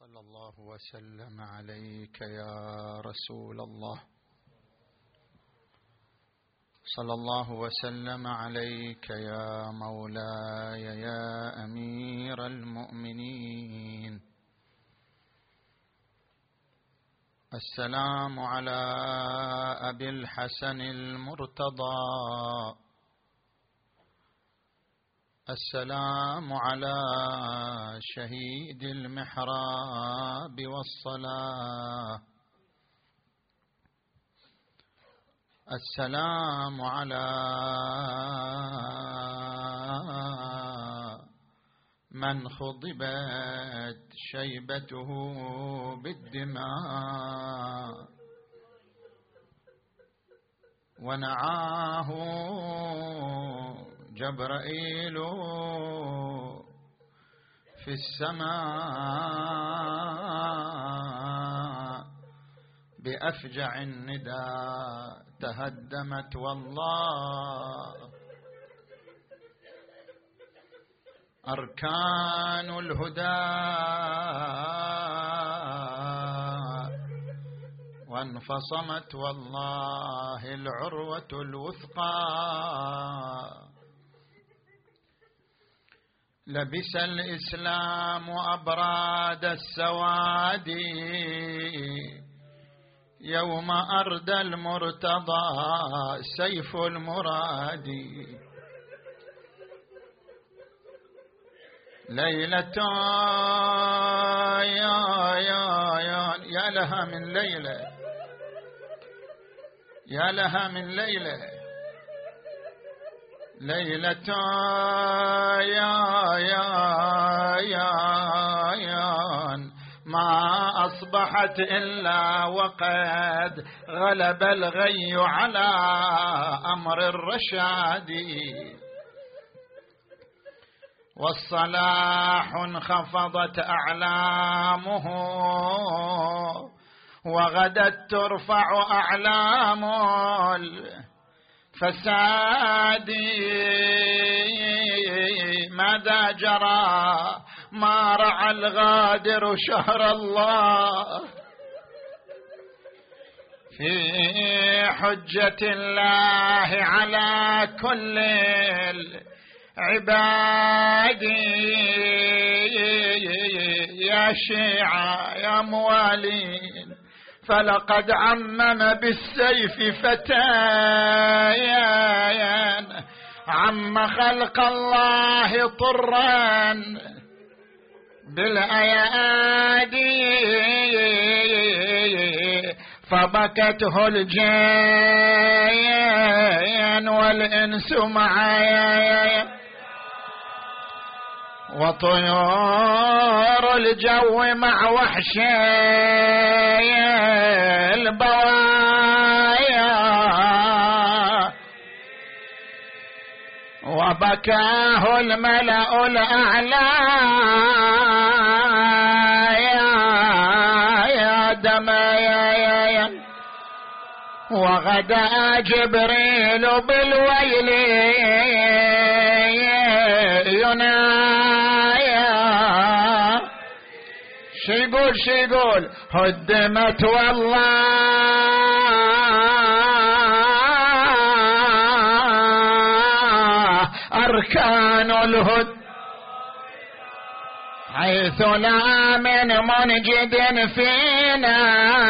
صلى الله وسلم عليك يا رسول الله، صلى الله وسلم عليك يا مولاي يا أمير المؤمنين. السلام على أبي الحسن المرتضى، السلام على شهيد المحراب والصلاة، السلام على من خضبت شيبته بالدماء ونعاه جبرائيل في السماء بأفجع النداء تهدمت والله أركان الهدى وانفصمت والله العروة الوثقى. لبس الإسلام أبراد السواد يوم أردى المرتضى سيف المراد. ليلة يا لها من ليلة، يا لها من ليلة، ليلة ما أصبحت إلا وقد غلب الغي على أمر الرشاد. والصلاح انخفضت أعلامه وغدت ترفع أعلام الفساد. ماذا جرى ما رعى الغادر شهر الله في حجة الله على كل عبادي. يا شيعة يا موالين فلقد عمم بالسيف فتايا عم خلق الله طرا بالأيادي. فبكته الجين والإنس معايا وطيور الجو مع وحشي البوايا. وبكاه الملأ الأعلى يا دمايا. وغدا جبريل بالويل ينايا. شيقول هدمت والله أركان الهدى حيث لا من منجد فينا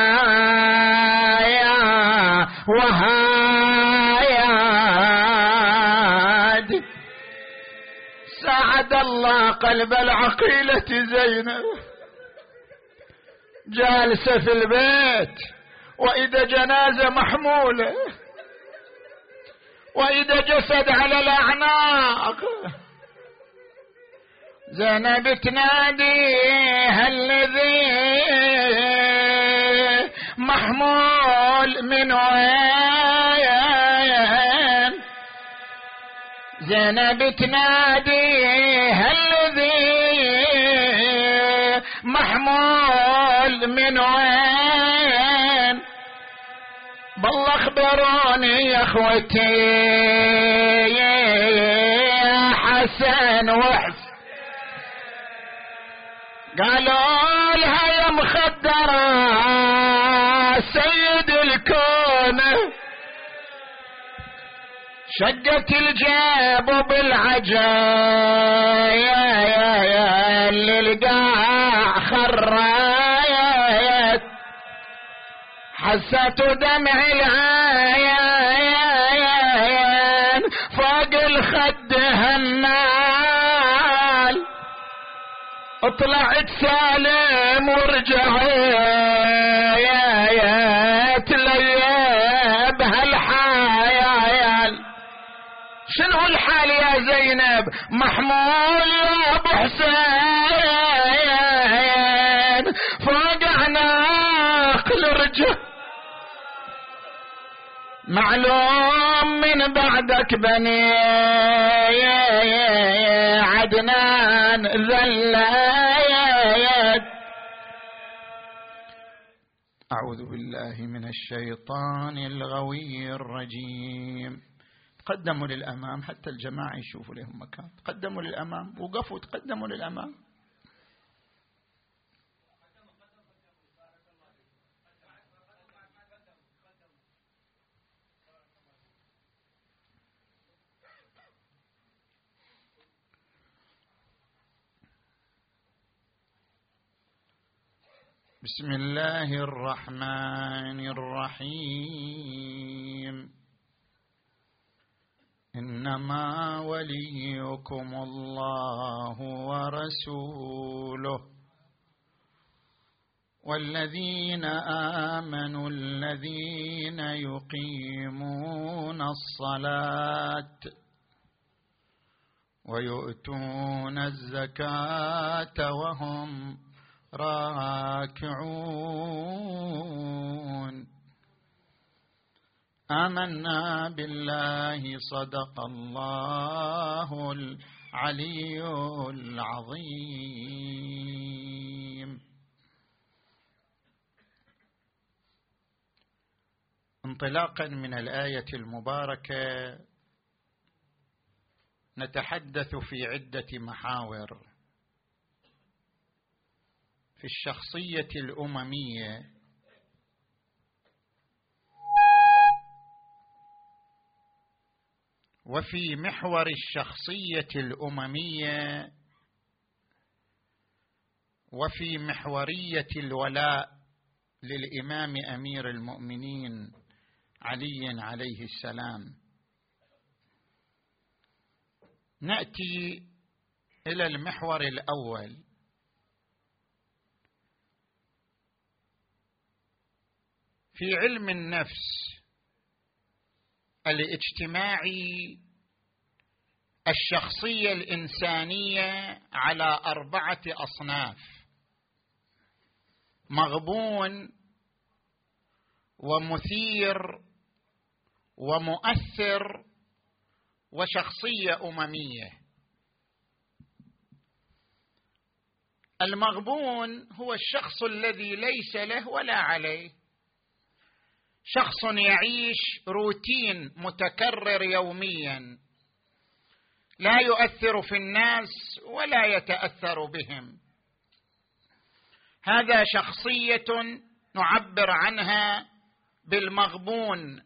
وهايد. سعد الله قلب العقيلة زينب جالسة في البيت وإذا جنازة محمولة وإذا جسد على الأعناق. زينب تنادي هالذي محمول من وين. زينب تنادي هالذي محمول من وين. بالله اخبروني يا اخوتي يا حسن وحسن. قالوا قالها يا مخدرة سيد الكون، شقت الجيب بالعجايا للقاع خرايت، حسيت دمع العيان فوق الخد هنال، طلعت سالم ورجعت ليب هالحيال. شنو الحال يا زينب؟ محمول يا ابو حسين فوق عناق الرجال، معلوم من بعدك بني عدنان ذلات. أعوذ بالله من الشيطان الغوي الرجيم. تقدموا للأمام حتى الجماعة يشوفوا لهم مكان، تقدموا للأمام، وقفوا تقدموا للأمام. بسم الله الرحمن الرحيم. إنما وليكم الله ورسوله والذين آمنوا الذين يقيمون الصلاة ويؤتون الزكاة وهم راكعون. آمنا بالله صدق الله العلي العظيم. انطلاقا من الآية المباركة نتحدث في عدة محاور في الشخصية الأممية وفي محور الشخصية الأممية وفي محورية الولاء للإمام أمير المؤمنين علي عليه السلام. نأتي إلى المحور الأول. في علم النفس الاجتماعي الشخصية الإنسانية على 4 أصناف: مغبون ومثير ومؤثر وشخصية أممية. المغبون هو الشخص الذي ليس له ولا عليه، شخص يعيش روتين متكرر يوميا، لا يؤثر في الناس ولا يتأثر بهم. هذا شخصية نعبر عنها بالمغبون،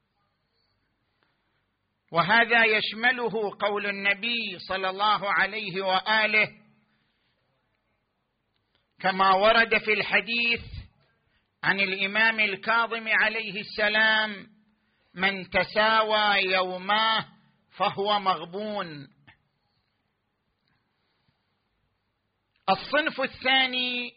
وهذا يشمله قول النبي صلى الله عليه وآله كما ورد في الحديث عن الإمام الكاظم عليه السلام: من تساوى يوماه فهو مغبون. الصنف الثاني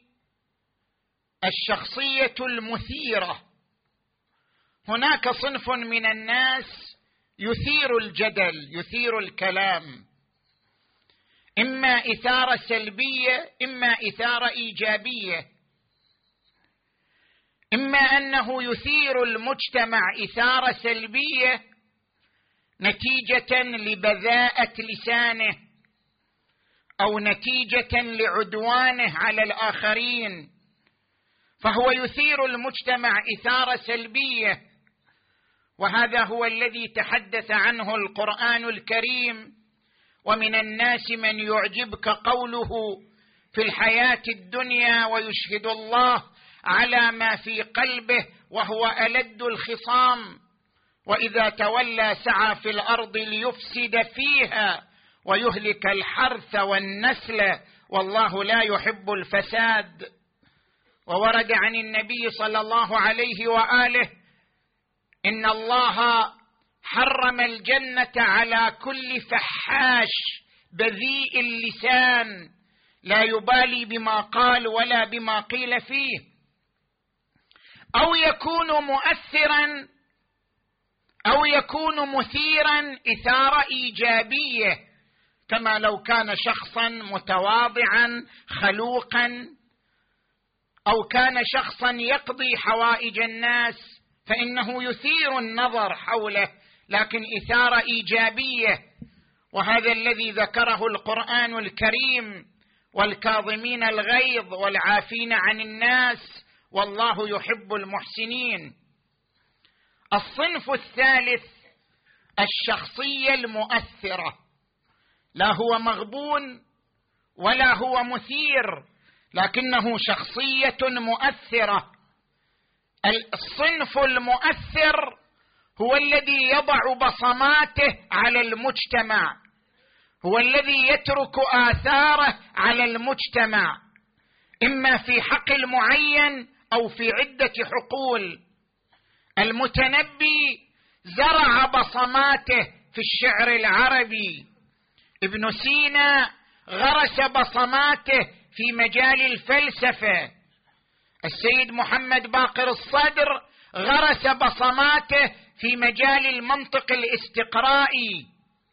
الشخصية المثيرة. هناك صنف من الناس يثير الجدل، يثير الكلام، إما إثارة سلبية إما إثارة إيجابية، إما أنه يثير المجتمع إثارة سلبية نتيجة لبذاءة لسانه أو نتيجة لعدوانه على الآخرين، فهو يثير المجتمع إثارة سلبية. وهذا هو الذي تحدث عنه القرآن الكريم: ومن الناس من يعجبك قوله في الحياة الدنيا ويشهد الله على ما في قلبه وهو ألد الخصام، وإذا تولى سعى في الأرض ليفسد فيها ويهلك الحرث والنسل والله لا يحب الفساد. وورد عن النبي صلى الله عليه وآله إن الله حرم الجنة على كل فحاش بذيء اللسان لا يبالي بما قال ولا بما قيل فيه، أو يكون مؤثرا أو يكون مثيرا إثارة إيجابية، كما لو كان شخصا متواضعا خلوقا، أو كان شخصا يقضي حوائج الناس فإنه يثير النظر حوله، لكن إثارة إيجابية. وهذا الذي ذكره القرآن الكريم: والكاظمين الغيظ والعافين عن الناس والله يحب المحسنين. الصنف الثالث الشخصية المؤثرة، لا هو مغبون ولا هو مثير، لكنه شخصية مؤثرة. الصنف المؤثر هو الذي يضع بصماته على المجتمع، هو الذي يترك آثاره على المجتمع، إما في حقل معين أو في عدة حقول. المتنبي زرع بصماته في الشعر العربي، ابن سينا غرس بصماته في مجال الفلسفة، السيد محمد باقر الصدر غرس بصماته في مجال المنطق الاستقرائي.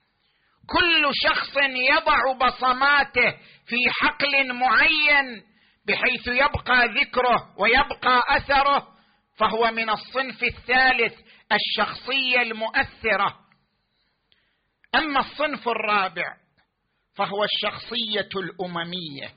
كل شخص يضع بصماته في حقل معين بحيث يبقى ذكره ويبقى أثره، فهو من الصنف الثالث الشخصية المؤثرة. أما الصنف الرابع فهو الشخصية الأممية،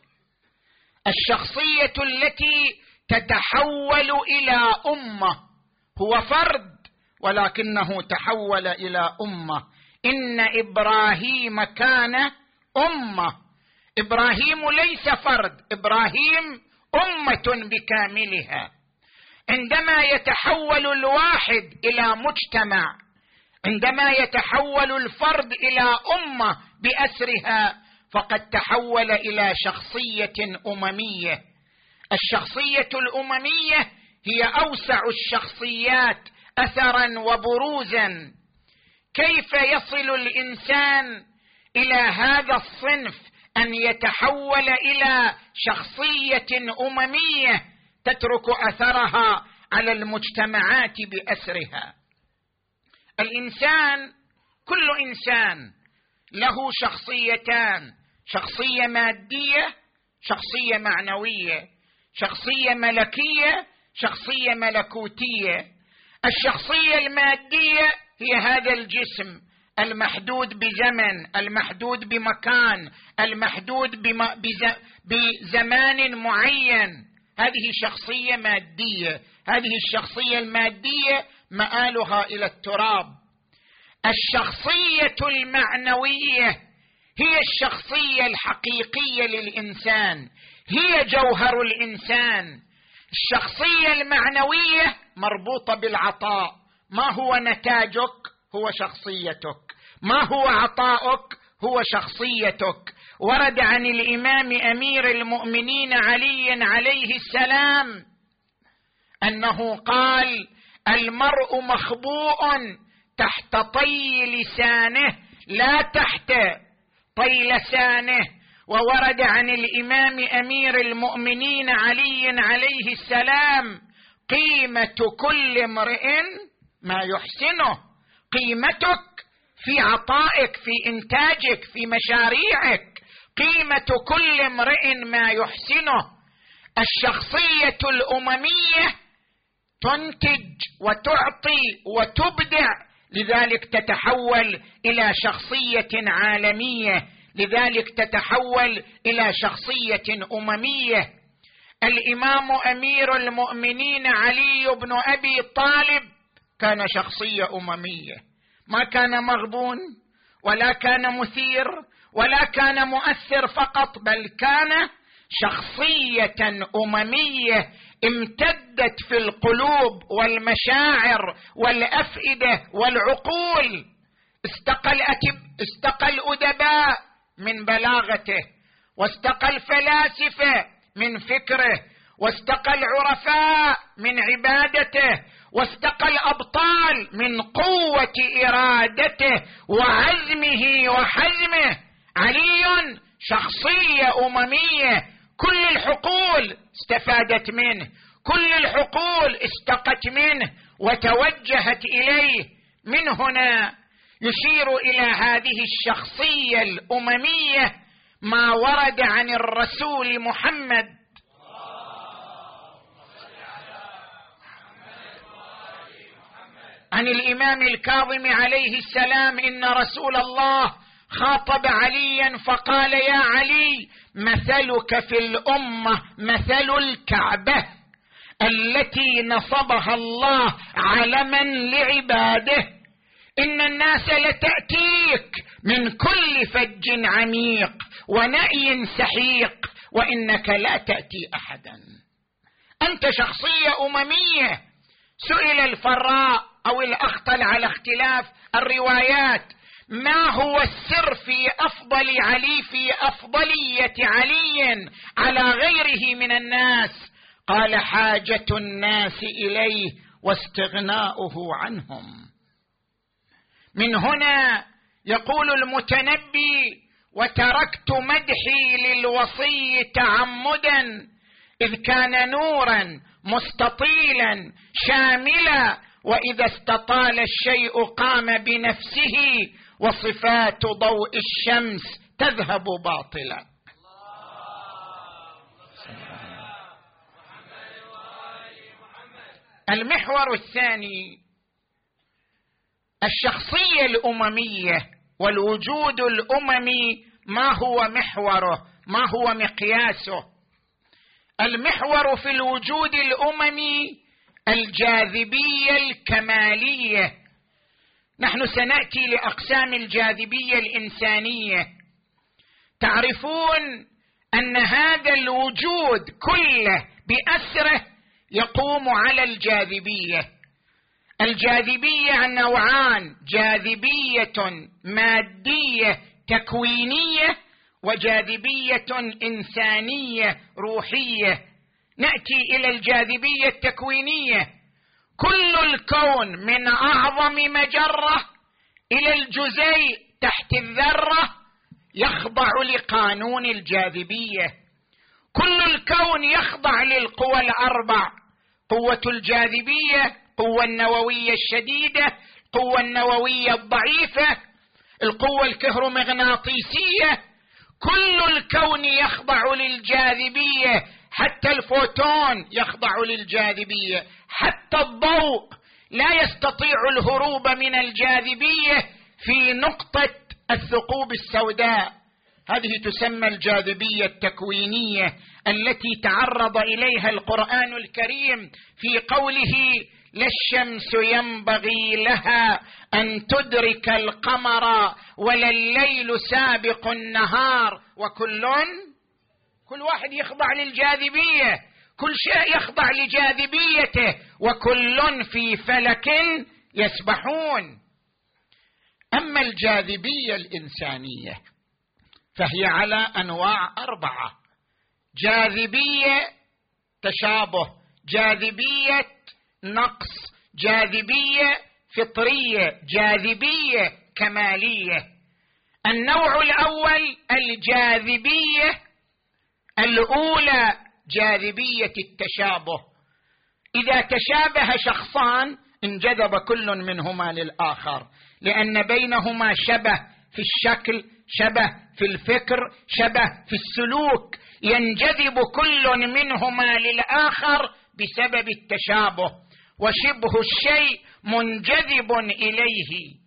الشخصية التي تتحول إلى أمة. هو فرد ولكنه تحول إلى أمة. إن إبراهيم كان أمة. إبراهيم ليس فرد، إبراهيم أمة بكاملها. عندما يتحول الواحد إلى مجتمع، عندما يتحول الفرد إلى أمة بأسرها، فقد تحول إلى شخصية أممية. الشخصية الأممية هي أوسع الشخصيات أثرا وبروزا. كيف يصل الإنسان إلى هذا الصنف أن يتحول إلى شخصية أممية تترك أثرها على المجتمعات بأسرها؟ الإنسان، كل إنسان له شخصيتان: شخصية مادية، شخصية معنوية، شخصية ملكية، شخصية ملكوتية. الشخصية المادية هي هذا الجسم المحدود بزمن، المحدود بمكان، المحدود بزمان معين، هذه شخصية مادية. هذه الشخصية المادية مآلها إلى التراب. الشخصية المعنوية هي الشخصية الحقيقية للإنسان، هي جوهر الإنسان. الشخصية المعنوية مربوطة بالعطاء. ما هو نتاجك؟ هو شخصيتك. ما هو عطاؤك؟ هو شخصيتك. ورد عن الإمام أمير المؤمنين علي عليه السلام أنه قال: المرء مخبوء تحت طي لسانه لا تحت طي لسانه. وورد عن الإمام أمير المؤمنين علي عليه السلام: قيمة كل امرئ ما يحسنه. قيمتك في عطائك، في إنتاجك، في مشاريعك. قيمة كل امرئ ما يحسنه. الشخصية الأممية تنتج وتعطي وتبدع، لذلك تتحول إلى شخصية عالمية، لذلك تتحول إلى شخصية أممية. الإمام أمير المؤمنين علي بن أبي طالب كان شخصية أممية، ما كان مغبون ولا كان مثير ولا كان مؤثر فقط، بل كان شخصية أممية امتدت في القلوب والمشاعر والأفئدة والعقول. استقى الأدباء من بلاغته، واستقى الفلاسفة من فكره، واستقى العرفاء من عبادته، واستقى الأبطال من قوة إرادته وعزمه وحزمه. علي شخصية أممية، كل الحقول استفادت منه، كل الحقول استقت منه وتوجهت إليه. من هنا يشير إلى هذه الشخصية الأممية ما ورد عن الرسول محمد عن الإمام الكاظم عليه السلام إن رسول الله خاطب عليا فقال: يا علي، مثلك في الأمة مثل الكعبة التي نصبها الله علما لعباده. إن الناس لتأتيك من كل فج عميق ونأي سحيق، وإنك لا تأتي أحدا. أنت شخصية أممية. سئل الفراء أو الأخطل على اختلاف الروايات: ما هو السر في أفضلية علي على غيره من الناس؟ قال: حاجة الناس إليه واستغناؤه عنهم. من هنا يقول المتنبي: وتركت مدحي للوصي تعمدا، إذ كان نورا مستطيلا شاملا، وإذا استطال الشيء قام بنفسه، وصفات ضوء الشمس تذهب باطلا. المحور الثاني: الشخصية الأممية والوجود الأممي. ما هو محوره؟ ما هو مقياسه؟ المحور في الوجود الأممي الجاذبية الكمالية. نحن سنأتي لأقسام الجاذبية الإنسانية. تعرفون أن هذا الوجود كله بأسره يقوم على الجاذبية. الجاذبية نوعان: جاذبية مادية تكوينية، وجاذبية إنسانية روحية. نأتي إلى الجاذبية التكوينية. كل الكون من أعظم مجرة إلى الجزيء تحت الذرة يخضع لقانون الجاذبية. كل الكون يخضع للقوى الأربع: قوة الجاذبية، القوة النووية الشديدة، القوة النووية الضعيفة، القوة الكهرومغناطيسية. كل الكون يخضع للجاذبية، حتى الفوتون يخضع للجاذبية، حتى الضوء لا يستطيع الهروب من الجاذبية في نقطة الثقوب السوداء. هذه تسمى الجاذبية التكوينية التي تعرض إليها القرآن الكريم في قوله: لا الشمس ينبغي لها أن تدرك القمر ولا الليل سابق النهار، كل واحد يخضع للجاذبية، كل شيء يخضع لجاذبيته، وكل في فلك يسبحون. أما الجاذبية الإنسانية فهي على أنواع 4: جاذبية تشابه، جاذبية نقص، جاذبية فطرية، جاذبية كمالية. النوع الأول الجاذبية الأولى جاذبية التشابه. إذا تشابه شخصان انجذب كل منهما للآخر، لأن بينهما شبه في الشكل، شبه في الفكر، شبه في السلوك، ينجذب كل منهما للآخر بسبب التشابه، وشبه الشيء منجذب إليه.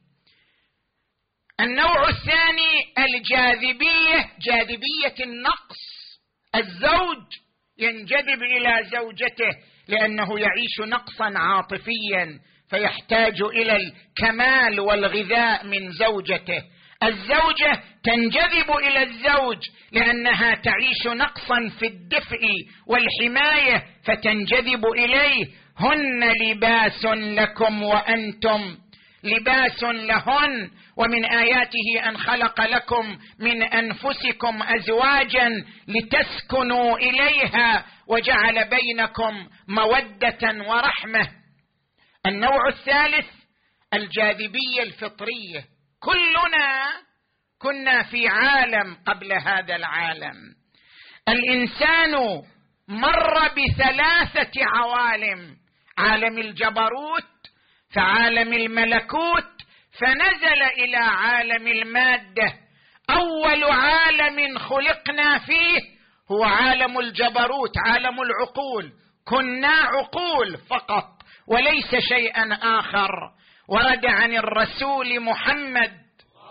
النوع الثاني الجاذبية جاذبية النقص. الزوج ينجذب إلى زوجته لأنه يعيش نقصا عاطفيا، فيحتاج إلى الكمال والغذاء من زوجته. الزوجة تنجذب إلى الزوج لأنها تعيش نقصا في الدفء والحماية فتنجذب إليه. هن لباس لكم وأنتم لباس لهن. ومن آياته أن خلق لكم من أنفسكم أزواجا لتسكنوا إليها وجعل بينكم مودة ورحمة. النوع الثالث الجاذبية الفطرية. كلنا كنا في عالم قبل هذا العالم. الإنسان مر ب3 عوالم: عالم الجبروت، فعالم الملكوت، فنزل إلى عالم المادة. أول عالم خلقنا فيه هو عالم الجبروت، عالم العقول. كنا عقول فقط وليس شيئا آخر. ورد عن الرسول محمد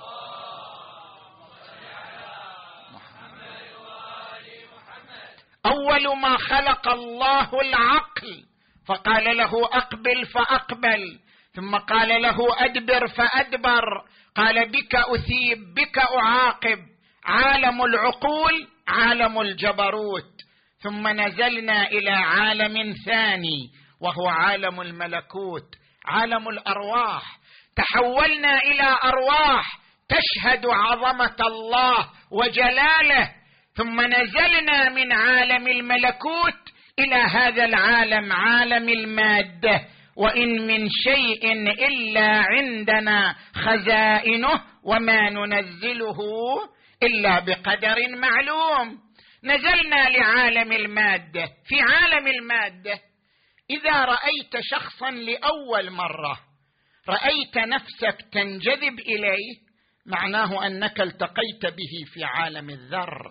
أول ما خلق الله العقل فقال له أقبل فأقبل، ثم قال له أدبر فأدبر، قال بك أثيب بك أعاقب. عالم العقول، عالم الجبروت. ثم نزلنا إلى عالم ثاني وهو عالم الملكوت، عالم الأرواح. تحولنا إلى أرواح تشهد عظمة الله وجلاله. ثم نزلنا من عالم الملكوت إلى هذا العالم، عالم المادة. وإن من شيء إلا عندنا خزائنه وما ننزله إلا بقدر معلوم. نزلنا لعالم المادة. في عالم المادة إذا رأيت شخصا لأول مرة رأيت نفسك تنجذب إليه، معناه أنك التقيت به في عالم الذر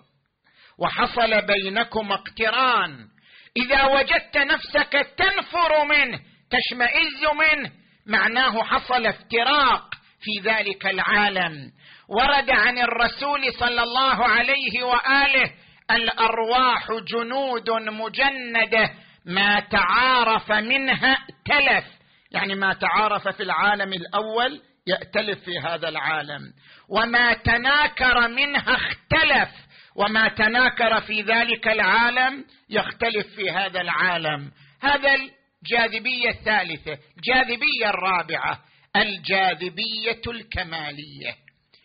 وحصل بينكم اقتران. إذا وجدت نفسك تنفر منه تشمئز منه، معناه حصل افتراق في ذلك العالم. ورد عن الرسول صلى الله عليه وآله: الأرواح جنود مجندة ما تعارف منها ائتلف. يعني ما تعارف في العالم الأول يأتلف في هذا العالم، وما تناكر منها اختلف، وما تناكر في ذلك العالم يختلف في هذا العالم. هذا الجاذبية الثالثة. الجاذبية الرابعة الجاذبية الكمالية.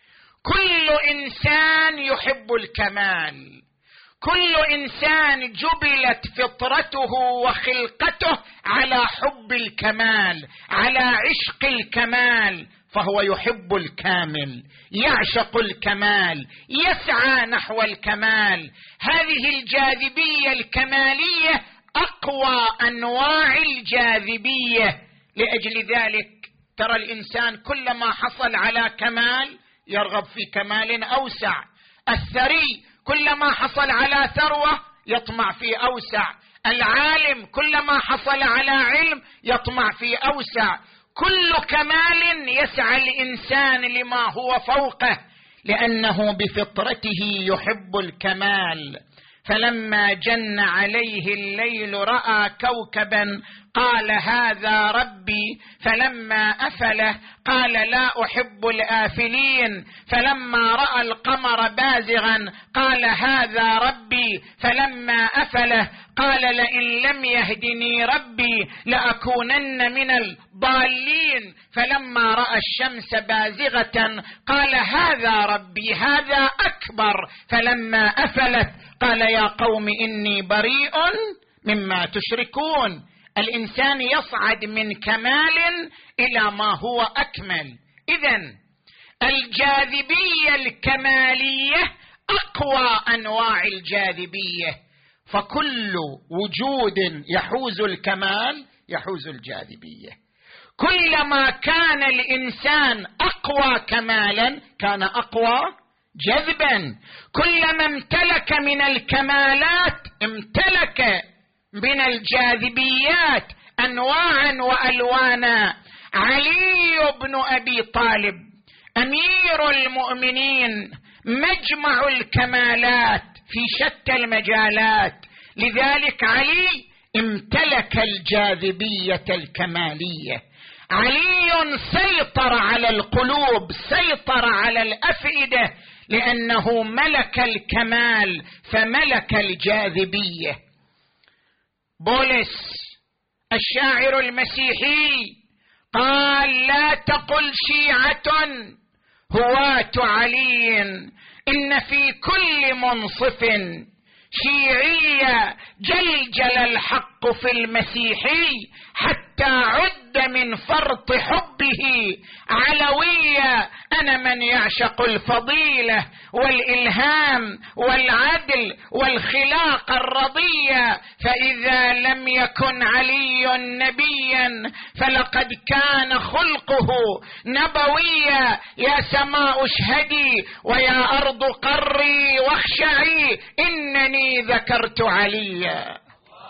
كل إنسان يحب الكمال. كل إنسان جبلت فطرته وخلقته على حب الكمال، على عشق الكمال، فهو يحب الكامل، يعشق الكمال، يسعى نحو الكمال. هذه الجاذبية الكمالية أقوى أنواع الجاذبية. لأجل ذلك ترى الإنسان كلما حصل على كمال يرغب في كمال أوسع. الثري كلما حصل على ثروة يطمع في أوسع. العالم كلما حصل على علم يطمع في أوسع. كل كمال يسعى الإنسان لما هو فوقه، لأنه بفطرته يحب الكمال. فلما جن عليه الليل رأى كوكبا قال هذا ربي، فلما أفله قال لا أحب الآفلين. فلما رأى القمر بازغا قال هذا ربي، فلما أفله قال لئن لم يهدني ربي لأكونن من الضالين. فلما رأى الشمس بازغة قال هذا ربي هذا أكبر. فلما أفلت قال يا قوم إني بريء مما تشركون. الإنسان يصعد من كمال إلى ما هو أكمل. إذن الجاذبية الكمالية أقوى أنواع الجاذبية، فكل وجود يحوز الكمال يحوز الجاذبية. كلما كان الإنسان أقوى كمالا كان أقوى جذبا. كلما امتلك من الكمالات امتلك من الجاذبيات أنواعا وألوانا. علي بن أبي طالب أمير المؤمنين مجمع الكمالات في شتى المجالات، لذلك علي امتلك الجاذبية الكمالية. علي سيطر على القلوب، سيطر على الأفئدة، لأنه ملك الكمال فملك الجاذبية. بولس الشاعر المسيحي قال: لا تقل شيعة هواة علي، إن في كل منصف شيعية، جلجل الحق في المسيحي حتى عد من فرط حبه علوية. أنا من يعشق الفضيلة والإلهام والعدل والخلاق الرضية، فإذا لم يكن علي نبيا فلقد كان خلقه نبويا. يا سماء اشهدي ويا أرض قري واخشعي، إنني ذكرت عليا.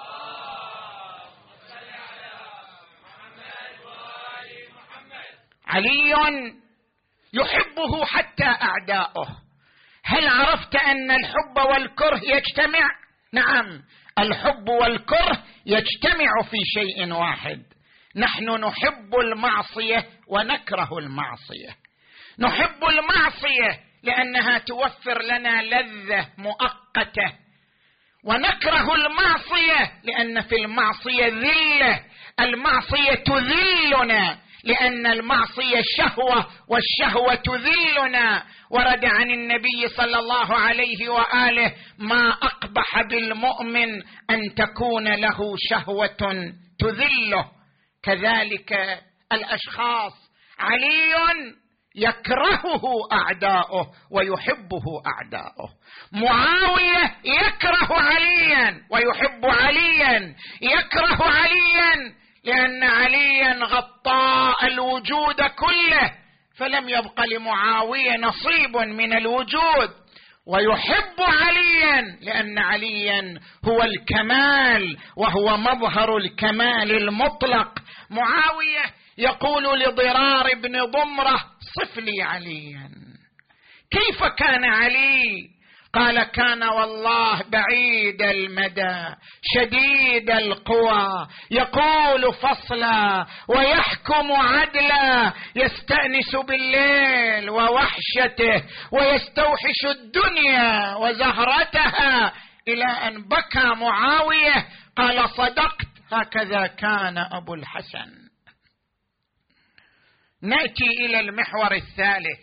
علي يحبه حتى أعداؤه. هل عرفت أن الحب والكره يجتمع؟ نعم، الحب والكره يجتمع في شيء واحد. نحن نحب المعصية ونكره المعصية. نحب المعصية لأنها توفر لنا لذة مؤقتة، ونكره المعصية لأن في المعصية ذلة. المعصية تذلنا لأن المعصية شهوة، والشهوة تذلنا. ورد عن النبي صلى الله عليه وآله: ما أقبح بالمؤمن أن تكون له شهوة تذله. كذلك الأشخاص، علي يكرهه أعداؤه ويحبه أعداؤه. معاوية يكره عليا ويحب عليا. يكره عليا لأن عليا غطاء الوجود كله، فلم يبق لمعاوية نصيب من الوجود. ويحب عليا لأن عليا هو الكمال وهو مظهر الكمال المطلق. معاوية يقول لضرار بن ضمرة: صف لي عليا. كيف كان علي؟ قال: كان والله بعيد المدى شديد القوى، يقول فصلا ويحكم عدلا، يستأنس بالليل ووحشته ويستوحش الدنيا وزهرتها، إلى أن بكى معاوية قال: صدقت، هكذا كان أبو الحسن. نأتي إلى المحور الثالث.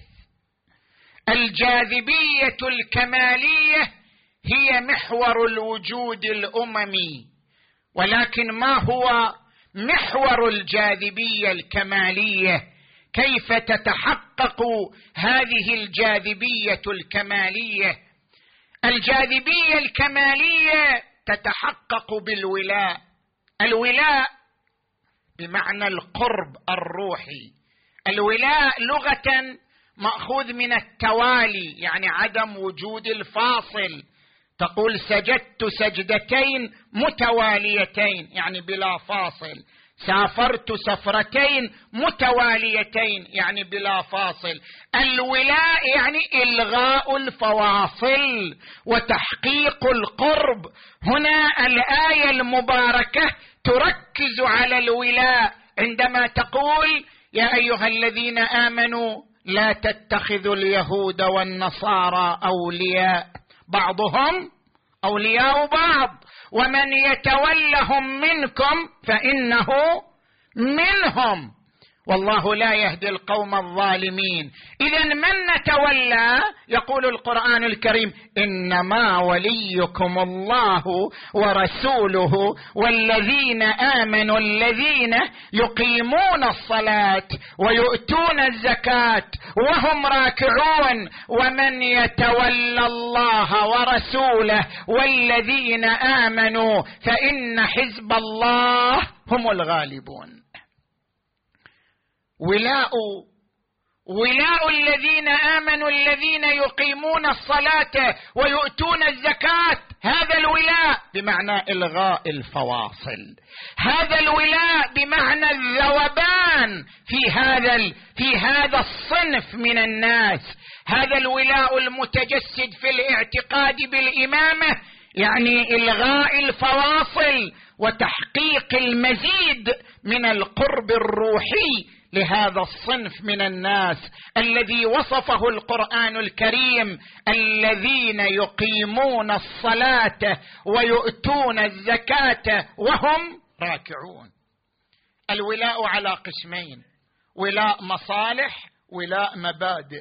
الجاذبية الكمالية هي محور الوجود الأممي. ولكن ما هو محور الجاذبية الكمالية؟ كيف تتحقق هذه الجاذبية الكمالية؟ الجاذبية الكمالية تتحقق بالولاء. الولاء بمعنى القرب الروحي. الولاء لغة مأخوذ من التوالي، يعني عدم وجود الفاصل. تقول: سجدت سجدتين متواليتين، يعني بلا فاصل. سافرت سفرتين متواليتين، يعني بلا فاصل. الولاء يعني إلغاء الفواصل وتحقيق القرب. هنا الآية المباركة تركز على الولاء عندما تقول: يا أيها الذين آمنوا لا تتخذوا اليهود والنصارى أولياء، بعضهم أولياء بعض، ومن يتولهم منكم فإنه منهم، والله لا يهدي القوم الظالمين. إذن من نتولى؟ يقول القرآن الكريم: إنما وليكم الله ورسوله والذين آمنوا الذين يقيمون الصلاة ويؤتون الزكاة وهم راكعون، ومن يتولى الله ورسوله والذين آمنوا فإن حزب الله هم الغالبون. ولاء الذين آمنوا الذين يقيمون الصلاة ويؤتون الزكاة، هذا الولاء بمعنى إلغاء الفواصل. هذا الولاء بمعنى الذوبان في هذا الصنف من الناس. هذا الولاء المتجسد في الاعتقاد بالإمامة، يعني إلغاء الفواصل وتحقيق يخلق المزيد من القرب الروحي لهذا الصنف من الناس الذي وصفه القرآن الكريم: الذين يقيمون الصلاة ويؤتون الزكاة وهم راكعون. الولاء على قسمين: ولاء مصالح، ولاء مبادئ.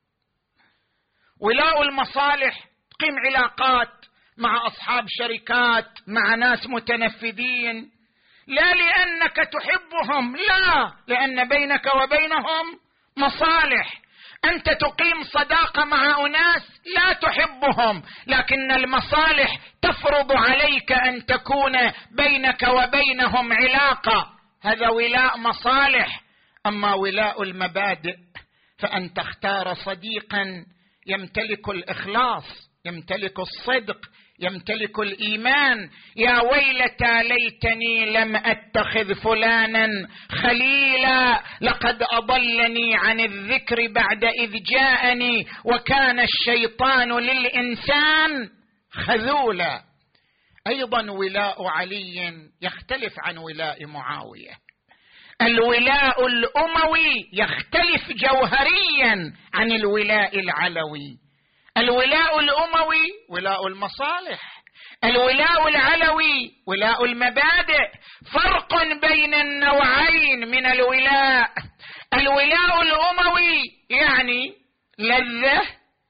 ولاء المصالح تقيم علاقات مع أصحاب شركات، مع ناس متنفذين، لا لأنك تحبهم، لا، لأن بينك وبينهم مصالح. أنت تقيم صداقة مع أناس لا تحبهم، لكن المصالح تفرض عليك أن تكون بينك وبينهم علاقة، هذا ولاء مصالح. أما ولاء المبادئ فأن تختار صديقا يمتلك الإخلاص، يمتلك الصدق، يمتلك الإيمان. يا ويلتى ليتني لم أتخذ فلانا خليلا لقد أضلني عن الذكر بعد إذ جاءني وكان الشيطان للإنسان خذولا. أيضا ولاء علي يختلف عن ولاء معاوية. الولاء الأموي يختلف جوهريا عن الولاء العلوي. الولاء الأموي ولاء المصالح، الولاء العلوي ولاء المبادئ. فرق بين النوعين من الولاء. الولاء الأموي يعني لذة،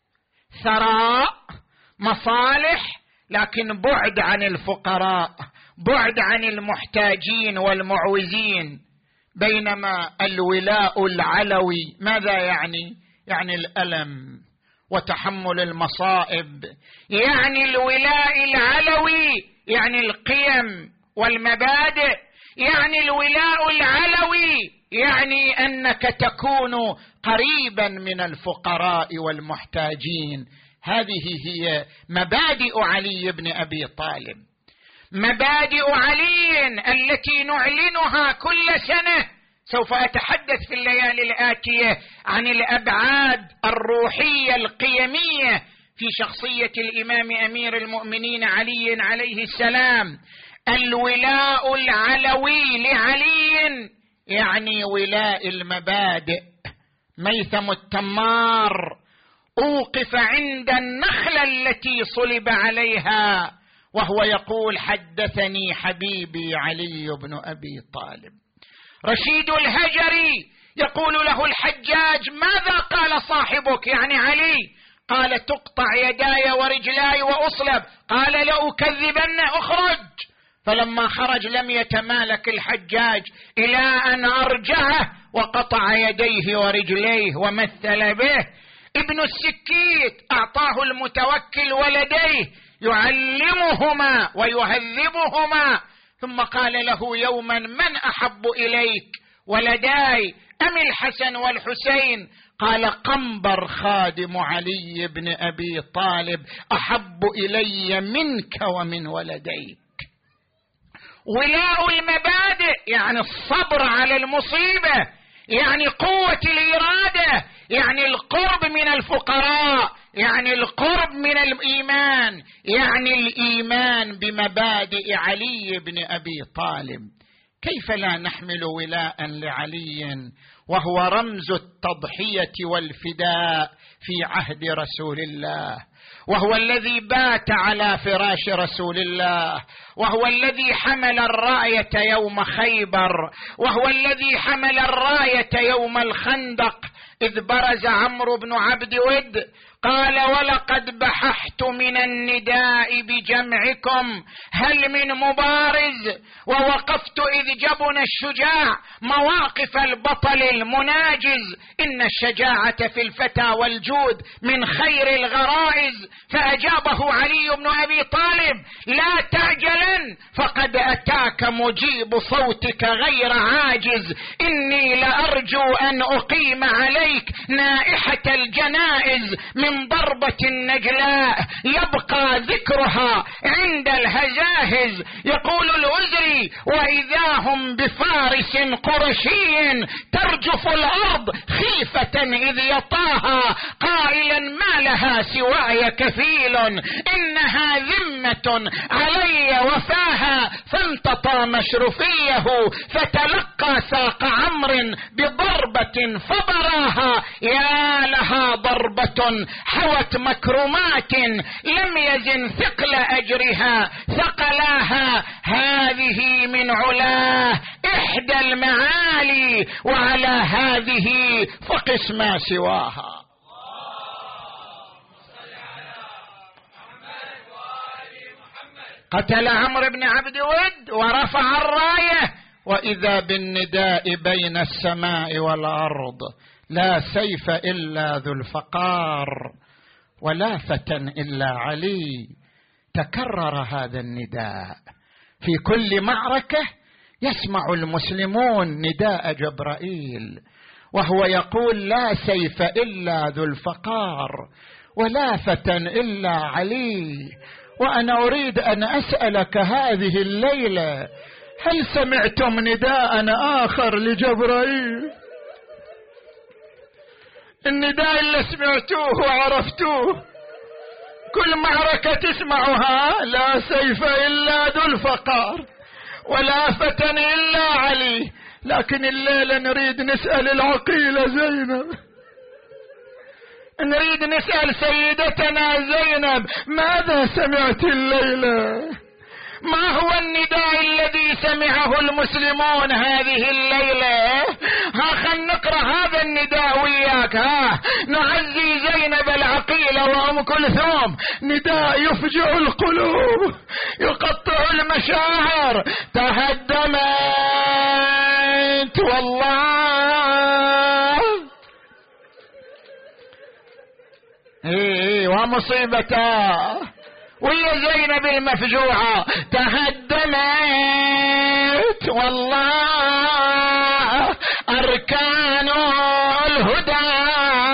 ثراء، مصالح، لكن بعد عن الفقراء، بعد عن المحتاجين والمعوزين. بينما الولاء العلوي ماذا يعني؟ يعني الألم وتحمل المصائب. يعني الولاء العلوي يعني القيم والمبادئ. يعني الولاء العلوي يعني أنك تكون قريبا من الفقراء والمحتاجين. هذه هي مبادئ علي بن أبي طالب، مبادئ علي التي نعلنها كل سنة. سوف أتحدث في الليالي الآتية عن الأبعاد الروحية القيمية في شخصية الإمام أمير المؤمنين علي عليه السلام. الولاء العلوي لعلي يعني ولاء المبادئ. ميثم التمار أوقف عند النخلة التي صلب عليها وهو يقول: حدثني حبيبي علي بن أبي طالب. رشيد الهجري يقول له الحجاج: ماذا قال صاحبك يعني علي؟ قال: تقطع يداي ورجلاي وأصلب. قال: لأكذبن، أخرج. فلما خرج لم يتمالك الحجاج إلى أن أرجعه وقطع يديه ورجليه ومثل به. ابن السكيت أعطاه المتوكل ولديه يعلمهما ويهذبهما، ثم قال له يوما: من أحب إليك ولداي أم الحسن والحسين؟ قال: قنبر خادم علي بن أبي طالب أحب إلي منك ومن ولديك. ولاء المبادئ يعني الصبر على المصيبة، يعني قوة الإرادة، يعني القرب من الفقراء، يعني القرب من الإيمان، يعني الإيمان بمبادئ علي بن أبي طالب. كيف لا نحمل ولاء لعلي وهو رمز التضحية والفداء في عهد رسول الله، وهو الذي بات على فراش رسول الله، وهو الذي حمل الراية يوم خيبر، وهو الذي حمل الراية يوم الخندق إذ برز عمرو بن عبد ود قال: ولقد بححت من النداء بجمعكم هل من مبارز، ووقفت إذ جبن الشجاع مواقف البطل المناجز، إن الشجاعة في الفتى والجود من خير الغرائز. فأجابه علي بن أبي طالب: لا تعجلا فقد أتاك مجيب صوتك غير عاجز، إني لأرجو أن أقيم عليك نائحة الجنائز من ضربة النجلاء يبقى ذكرها عند الهزاهز. يقول الوزري: وإذا هم بفارس قرشي ترجف الأرض خيفة إذ يطاها قائلا ما لها سواي كفيل إنها ذمة علي وفاها فانتطى مشرفيه فتلقى ساق عمرو بضربة فبراها يا لها ضربة حوت مكرمات لم يزن ثقل أجرها ثقلاها هذه من علاه إحدى المعالي وعلى هذه فقس ما سواها. قتل عمرو بن عبد ود ورفع الراية وإذا بالنداء بين السماء والأرض لا سيف إلا ذو الفقار ولا فتى إلا علي. تكرر هذا النداء في كل معركة يسمع المسلمون نداء جبرائيل وهو يقول لا سيف إلا ذو الفقار ولا فتى إلا علي. وأنا أريد أن أسألك هذه الليلة هل سمعتم نداء آخر لجبرائيل؟ النداء اللي سمعتوه وعرفتوه كل معركة تسمعها لا سيف إلا ذو الفقار ولا فتى إلا علي. لكن الليلة نريد نسأل العقيلة زينب، نريد نسأل سيدتنا زينب ماذا سمعت الليلة؟ ما هو النداء الذي سمعه المسلمون هذه الليلة؟ خلنا نقرأ هذا النداء وياك. نعزي زينب العقيلة وأم كلثوم نداء يفجع القلوب يقطع المشاعر. تهدمت والله ومصيبتها ويا زينب المفجوعة. تهدمت والله أركان الهدى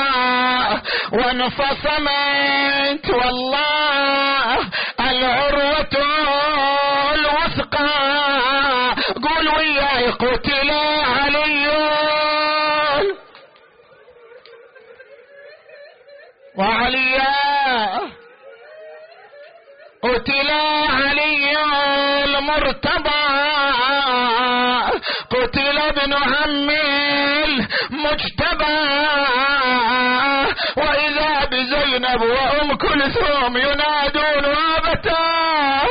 وانفصمت والله العروة الوثقى. قول وياي قتل علي وعليا قتل علي المرتضى قتل ابن عم المجتبى. وإذا بزينب وأم كلثوم ينادون وابتا.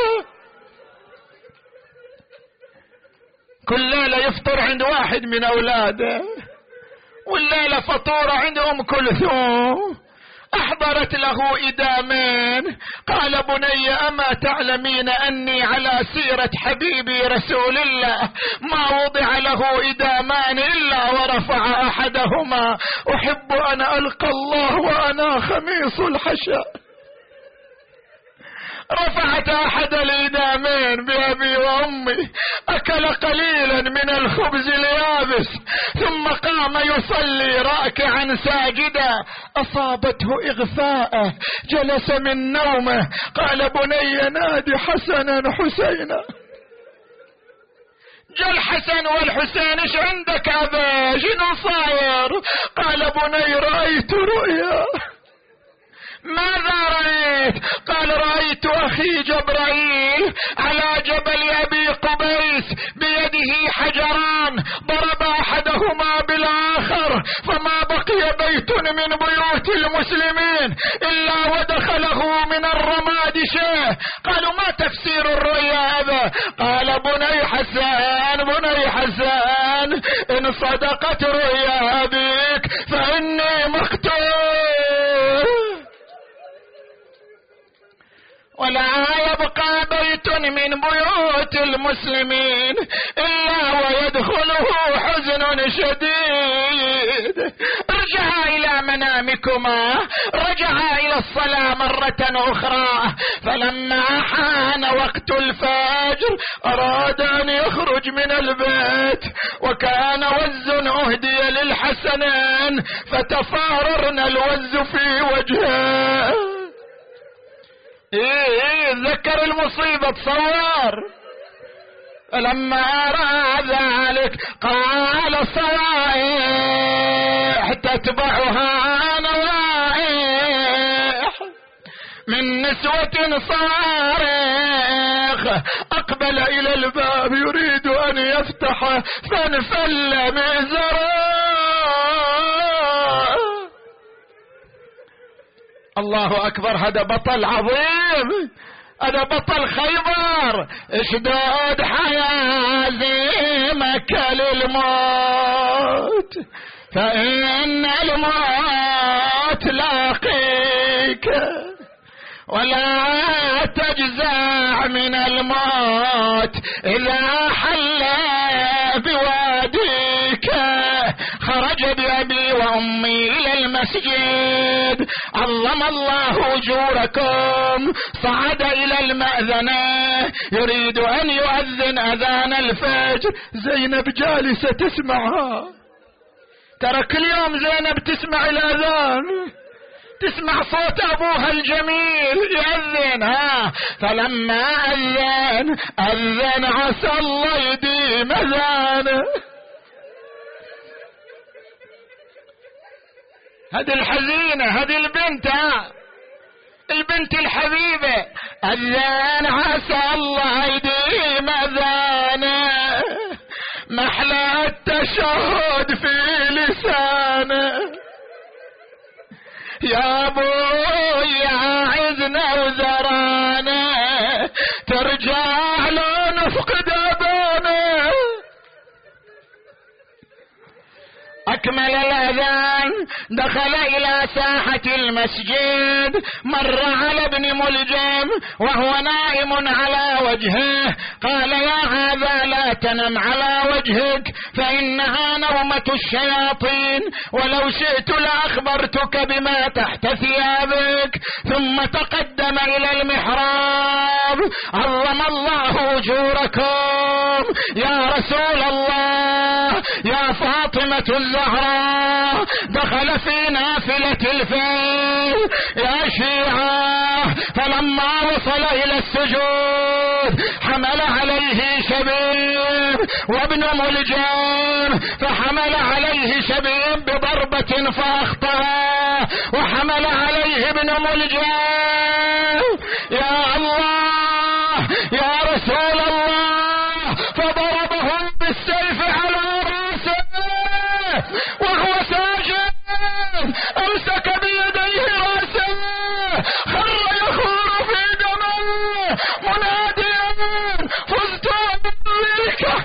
كل ليلة يفطر عند واحد من أولاده والليلة فطورة عند أم كلثوم. أحضرت له إدامين قال بني أما تعلمين أني على سيرة حبيبي رسول الله ما وضع له إدامان إلا ورفع أحدهما أحب أن ألقى الله وأنا خميص الحشا. رفعت أحد الإدامين بأبي وأمي أكل قليلا من الخبز اليابس ثم قام يصلي راكعا ساجدا. أصابته إغفاء جلس من نومه قال بني نادي حسنا حسينا. جاء الحسن والحسين ايش عندك أبا شنو صاير؟ قال بني رأيت رؤيا. ماذا رأيت؟ قال رأيت أخي جبرائيل على جبل أبي قبيس بيده حجران ضرب أحدهما بالآخر فما بقي بيت من بيوت المسلمين إلا ودخله من الرماد شيء. قالوا ما تفسير الرؤيا هذا؟ قال بني حسان إن صدقت رؤيا أبيك فإني مقتول ولا يبقى بيت من بيوت المسلمين إلا ويدخله حزن شديد. رجعا إلى منامكما رجعا إلى الصلاة مرة أخرى. فلما حان وقت الفجر أراد أن يخرج من البيت وكان وز أهدي للحسنين فتفاررن الوز في وجهه. ذكر المصيبة تصور لما رأى ذلك قال صوائح تتبعها نوائح من نسوة صارخ أقبل إلى الباب يريد أن يفتح فانفل مزرا. الله أكبر، هذا بطل عظيم، هذا بطل خيبر. اشداد حيازمك للموت فإن الموت لاقيك ولا تجزع من الموت إذا حل بواديك. خرج بأبي وأمي إلى المسجد عظم الله أجوركم، صعد إلى المأذنة يريد أن يؤذن أذان الفجر. زينب جالسة تسمعها، ترى كل يوم زينب تسمع الأذان، تسمع صوت أبوها الجميل يأذن. فلما أذن عسى الله يديم أذانه. هذه الحزينة، هذه البنت، البنت الحبيبة، أذان عسى الله يديم أذانه، محلى التشهد في لسانه. يا ابوي عزنا وزرانا ترجع له نفقد ابانا. اكمل الاذان، دخل الى ساحة المسجد، مر على ابن ملجم وهو نائم على وجهه، قال يا هذا لا تنم على وجهك فانها نومة الشياطين، ولو شئت لاخبرتك بما تحت ثيابك. ثم تقدم الى المحراب، عظم الله اجوركم يا رسول الله يا فاطمة الزهراء. دخل في نافلة الفيل يا شيعة، فلما وصل الى السجود حمل عليه شبيب وابن ملجم، فحمل عليه شبيب بضربة فاخطأ، وحمل عليه ابن ملجم. يا الله يا رسول الله، فضربهم بالسيف على رأسه وهو ساجد، امسك بيديه رأسه، خر يخور في دمه مناديا فزت بك.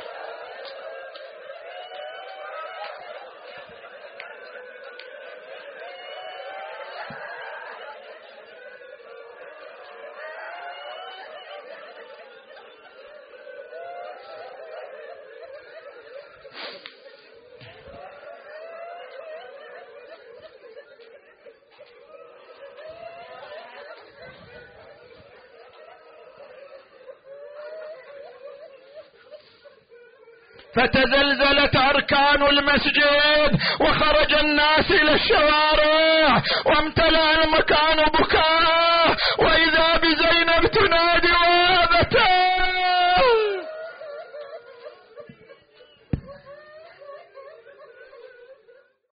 فتزلزلت أركان المسجد وخرج الناس إلى الشوارع وامتلأ المكان بكاء.